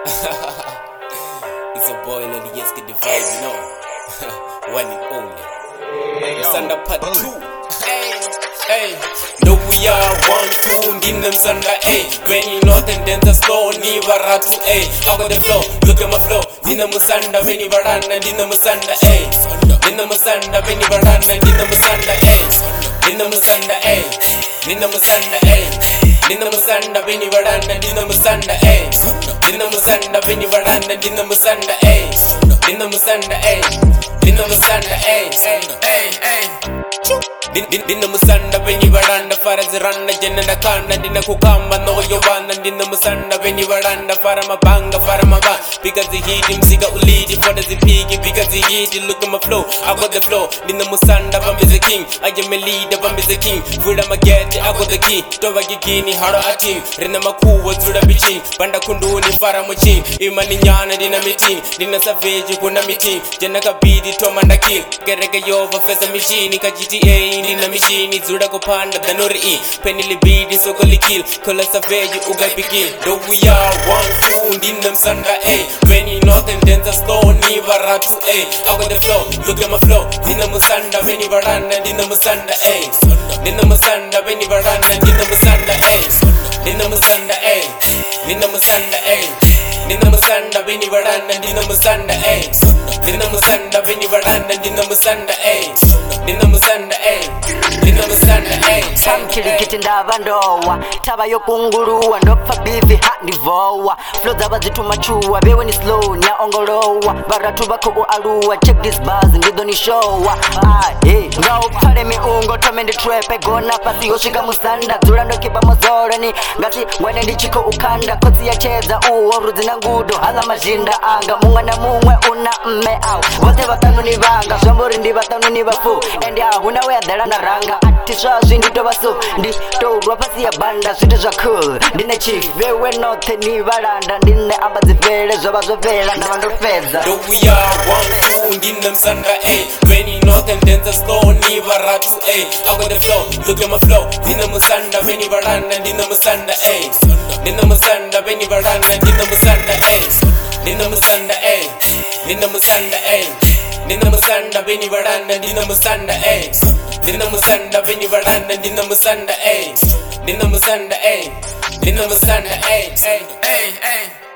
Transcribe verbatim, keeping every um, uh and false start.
It's a boy, Lily, yes, get the vibe, you know. One and only. Musanda part two. Hey, hey. No, we are one, two, in them Sanda, hey. When you know them, then the slow, Niva Ratu, hey. I got the flow, look at my flow. Dina Musanda, when you run, and Dina Musanda, hey. Dina Musanda, when you run, and Dina Musanda, hey. Dina Musanda, hey. Dina Musanda, hey. Dina Musanda, when you run, and Dina Musanda, hey. Dina Musanda, when you run, and Dina Musanda, hey. Dina Musanda, hey. Dina Musanda, hey. Hey, hey. Dina Musanda, when you run, the Faraziranda, Jenna Kanda, Dina Kukama, no Yovana, Dina Musanda, when you run, the Faramabanga, Faramaba, because the heat him, Siga Ulidi, for the piggy, because the heat, look at my flow, I got the flow. Dina Musanda, Bam is the king, I am a leader, Bam is the king, Freedom again, I got the key, Tova Gini, Haro Atim, Renamaku, what's with a bitching, Banda Kunduni, Faramuchin, Imaniana, Dina meeting, Dina Savage, Kuna meeting, Janaka Bidi, Tomandaki, Gereka Yova, Fesa machine, G T A. Nina machine, Zuda Kopanda, Danori, Penny Bidi, Sokoli kill, Kola Savage, Uga Biki. Though we are one food in them Sanda, eh? When you know them, then the stone, Niva Ratu, eh? I got the flow, look at my flow. Dina Musanda, when you run, and Dina Musanda, eh? Dina Musanda, when you run, and Dina Musanda, eh? Dina Musanda, eh? Dina Musanda, eh? Dina Musanda, when you run, and Dina Musanda, eh? Dina Musanda, when you run, and Dina Musanda, eh? Dina Musanda, eh? Dina Musanda, eh? Samkili kitinda ndowa Taba yokunguruwa Ndopa bivi handi vowa Flow zaba zitu machua Bewe ni slow nya ongolowa Baratu bako ualuwa Check this buzz Ndido ni showa Ah, hey Ngao pale miungo Tomende trepe Gona pasi yoshika musanda Zula ndo kipa mozora ni Ngasi mwene ndi chiko ukanda Kotsi ya cheza uo Ruzi na ngudo Hala majinda anga Munga na mungwe una mme au Vote batanu ni vanga Sombori ndi batanu ni bafu Endi ahuna wea dhala na ranga Atisha zindito basu Ndito rwapasi ya banda Sito za cool Dine chief Vewe note ni varanda Dine amba zivele Zoba zovela Na mando feza Though we are one food in them Sanda, eh? When you know them then the stone Niva Ratu, eh? I got the flow, look at my flow. Dina Musanda, when you run, and Dina Musanda, eh? Dina Musanda, when you run, and Dina Musanda, eh? Dina Musanda, eh? Dina Musanda, eh? Dina Musanda, when you run, and Dina Musanda, eh? Dina Musanda, when you run, and Dina Musanda, eh? Dina Musanda, eh? Dina Musanda, eh? Hey, hey, hey.